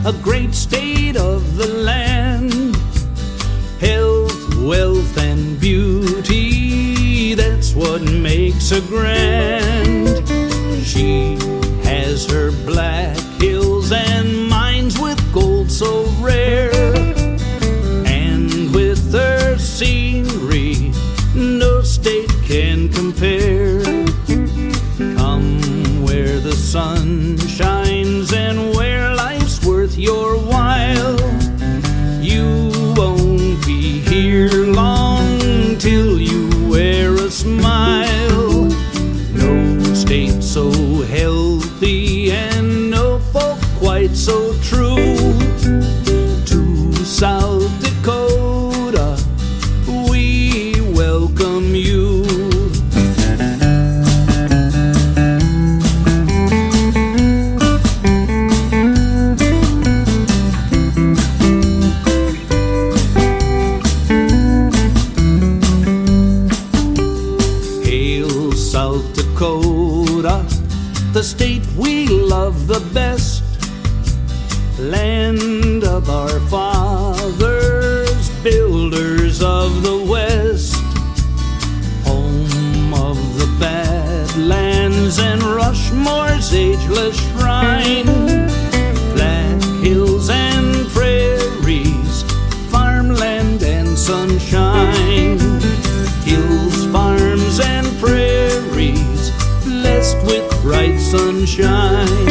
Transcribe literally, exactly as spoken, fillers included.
a great state of the land. Health, wealth, and beauty, that's what makes her grand. She has her black hills and mines with gold so rare, and with her scenery no state can compare. Come where the sun shines and where life's worth your while. You won't be here long till you wear a smile. No state so healthy and no folk quite so true. To South Dakota we welcome you. Hail South Dakota, the state we love the best, land of our fathers, builders of the West, home of the Badlands and Rushmore's ageless shrine. Black hills and prairies, farmland and sunshine. Hills, farms, and prairies, blessed with bright sunshine.